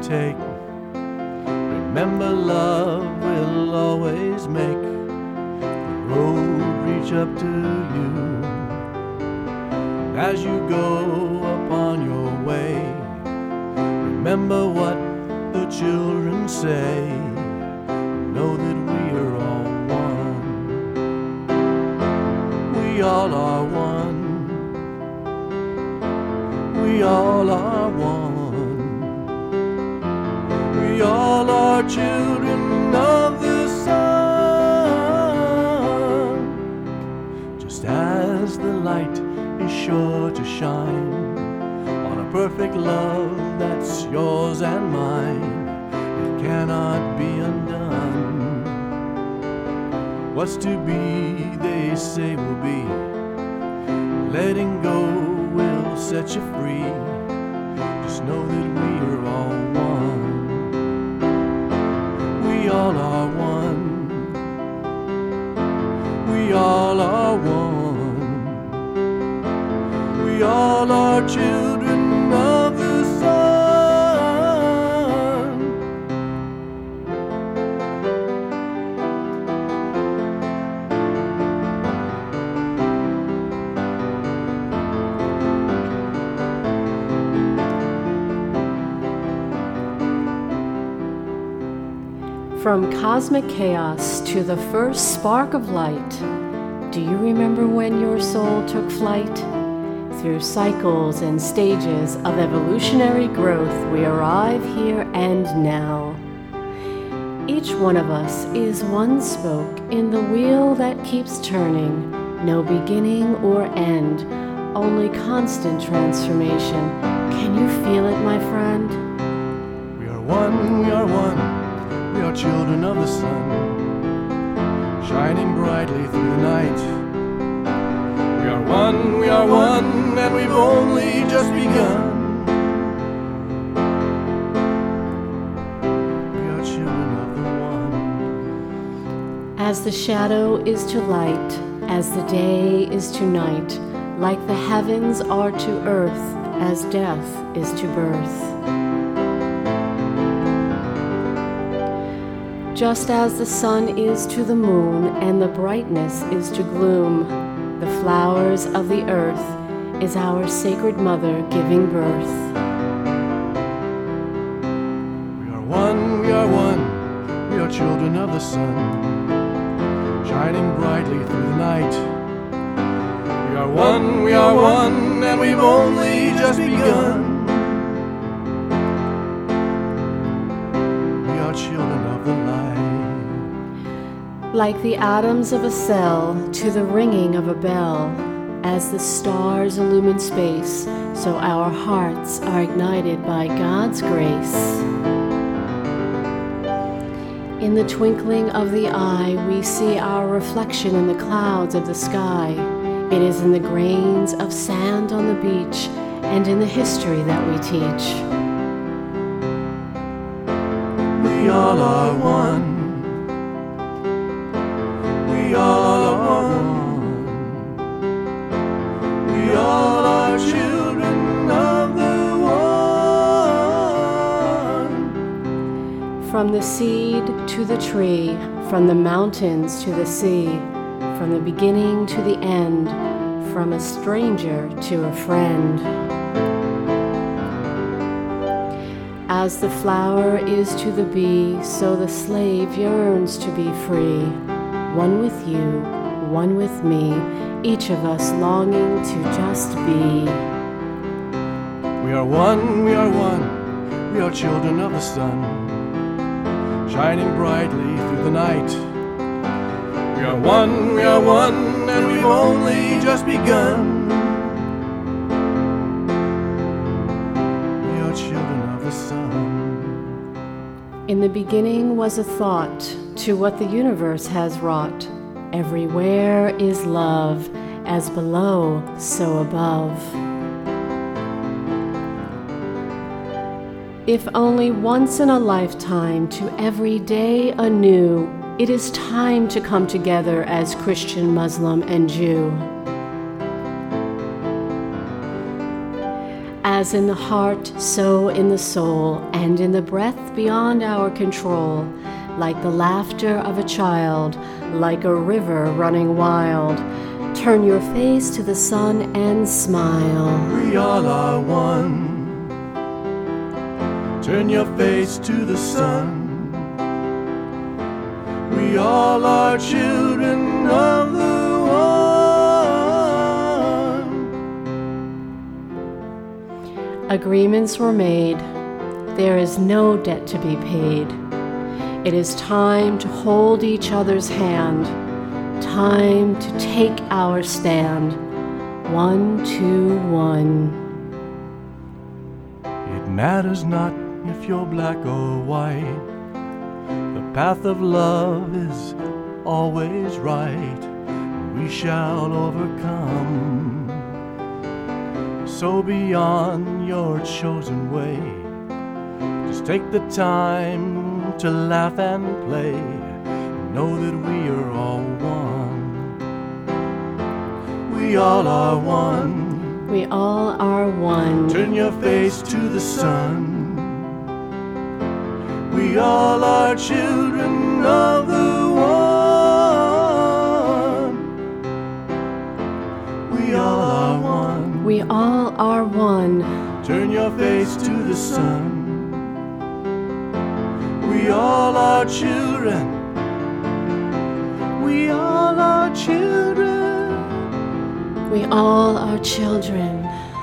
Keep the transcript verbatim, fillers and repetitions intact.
take. Remember, love will always make the road reach up to you. As you go upon your way, remember what the children say. Know that we are all one. We all are one. We all are one. We all are children of the sun. Just as the light is sure to shine on a perfect love that's yours and mine, it cannot be undone. What's to be, they say will be. Letting go will set you free. Just know that we are all one. We all are one. We all are one. We all are children of the sun. From cosmic chaos to the first spark of light, do you remember when your soul took flight? Through cycles and stages of evolutionary growth, we arrive here and now. Each one of us is one spoke in the wheel that keeps turning, no beginning or end, only constant transformation. Can you feel it, my friend? We are one, we are one. We are children of the sun, shining brightly through the night. We are one, we are one, and we've only just begun. We are children of the one. As the shadow is to light, as the day is to night, like the heavens are to earth, as death is to birth. Just as the sun is to the moon and the brightness is to gloom, the flowers of the earth is our sacred mother giving birth. We are one, we are one, we are children of the sun, shining brightly through the night. We are one, we are one, and we've only just begun. We are children of the light. Like the atoms of a cell to the ringing of a bell, as the stars illumine space, so our hearts are ignited by God's grace. In the twinkling of the eye, we see our reflection in the clouds of the sky. It is in the grains of sand on the beach and in the history that we teach. We all are one. We all are one. We all are children of the one. From the seed to the tree, from the mountains to the sea, from the beginning to the end, from a stranger to a friend. As the flower is to the bee, so the slave yearns to be free. One with you, one with me, each of us longing to just be. We are one, we are one, we are children of the sun, shining brightly through the night. We are one, we are one, and we've only just begun. We are children of the sun. In the beginning was a thought to what the universe has wrought. Everywhere is love, as below, so above. If only once in a lifetime, to every day anew, it is time to come together as Christian, Muslim, and Jew. As in the heart, so in the soul, and in the breath beyond our control, like the laughter of a child, like a river running wild. Turn your face to the sun and smile. We all are one. Turn your face to the sun. We all are children of the one. Agreements were made. There is no debt to be paid. It is time to hold each other's hand. Time to take our stand. One, two, one. It matters not if you're black or white. The path of love is always right. We shall overcome. So be on your chosen way. Just take the time to laugh and play. Know that we are all one. We all are one. We all are one. Turn your face to the sun. We all are children of the one. We all are one. We all are one. Turn your face to the sun. We all are children. We all are children. We all are children.